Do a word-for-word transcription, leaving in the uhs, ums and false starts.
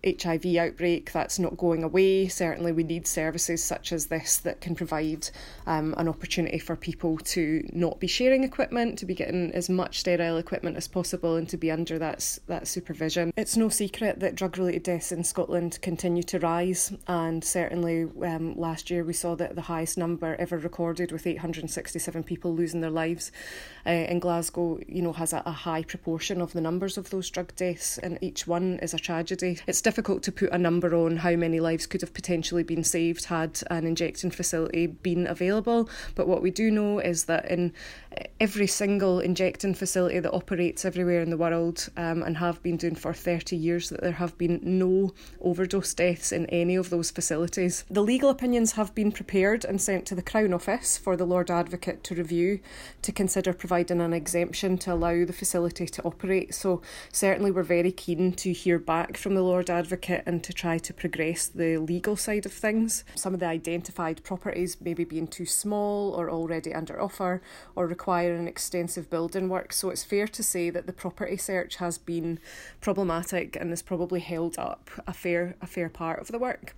H I V outbreak that's not going away. Certainly we need services such as this that can provide um, an opportunity for people to not be sharing equipment, to be getting as much sterile equipment as possible and to be under that, that supervision. It's no secret that drug-related deaths in Scotland continue to rise, and certainly um, last year we saw that the highest number ever recorded, with eight hundred sixty-seven people losing their lives. Uh, in Glasgow, you know, has a, a high proportion of the numbers of those drug deaths, and each one is a tragedy. It's difficult to put a number on how many lives could have potentially been saved had an injecting facility been available, but what we do know is that in every single injecting facility that operates everywhere in the world um, and have been doing for thirty years, that there have been no overdose deaths in any of those facilities. The legal opinions have been prepared and sent to the Crown Office for the Lord Advocate to review, to consider providing an exemption to allow the facility to operate. So certainly we're very keen to hear back from the Lord Advocate and to try to progress the legal side of things. Some of the identified properties maybe being too small or already under offer or requiring extensive building work. So it's fair to say that the property search has been problematic and has probably held up a fair a fair part of the work.